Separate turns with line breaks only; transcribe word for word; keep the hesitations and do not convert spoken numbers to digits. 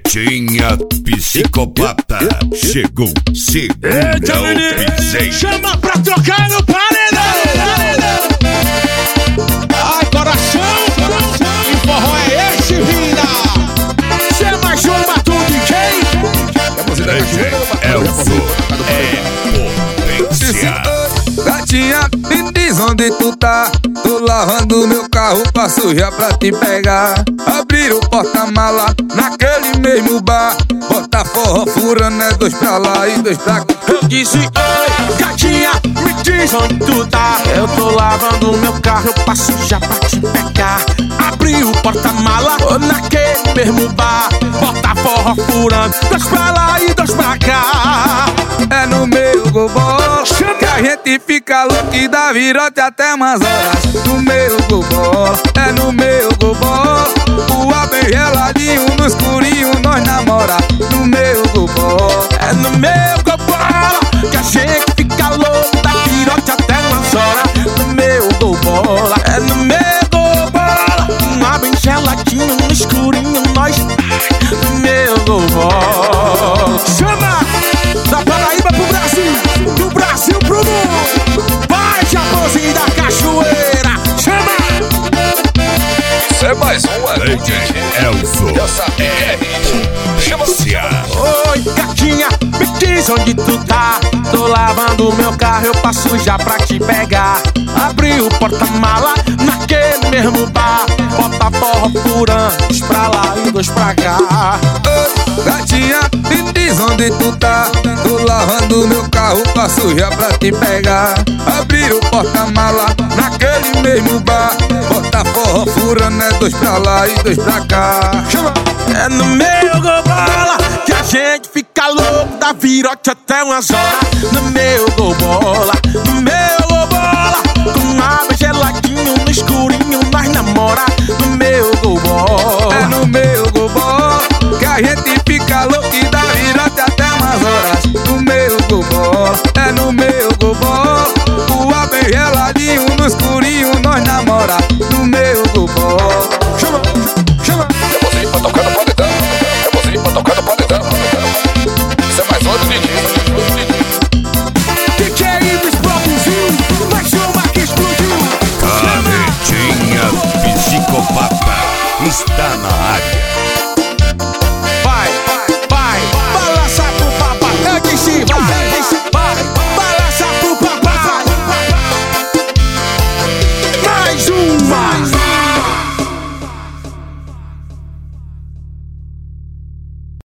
Gatinha psicopata chegou, segura o piseiro.
Chama pra trocar no paredão. Ai, coração, coração. Que forró é esse, vida? Chama João Batu D J.
Elzo é potência.
Gatinha, me diz onde tu tá. Tô lavando meu carro pra sujar pra te pegar. Abrir o porta-mala naquele mesmo bar. Bota forró furando, é dois pra lá e dois pra cá.
Eu disse, oi, gatinha, me diz onde tu tá. Eu tô lavando meu carro, eu passo já pra te pegar. Abri o porta-mala naquele mesmo bar. Bota forró furando, dois pra lá e dois pra cá.
É no meu gogó que a gente fica louco e dá virote até umas horas. No meu gogó, é no meu gogó. O ar bem geladinho, no escurinho nós namora. No meu gogó,
é no meu gobola que a gente fica louco, dá virote até umas horas. No meu gobola, é no meu gobola. Um ar bem geladinho, no escurinho nós. No meu gobola. Chama! Da Paraíba pro Brasil, do Brasil pro mundo. Vai, Japãozinho da Cachoeira. Chama!
Isso é mais uma
Lady Elzo é potência.
Oi, gatinha, me diz onde tu tá. Tô lavando meu carro, eu passo já pra te pegar. Abri o porta-mala naquele mesmo bar. Bota forró furando, dois pra lá e dois pra cá.
Oi, gatinha, me diz onde tu tá. Tô lavando meu carro pra sujar pra te pegar. Abrir o porta-mala naquele mesmo bar. Bota forró furando, é dois pra lá e dois pra cá.
Chama! É no meu gobola que a gente fica louco, dá virote até umas horas. No meu gobola,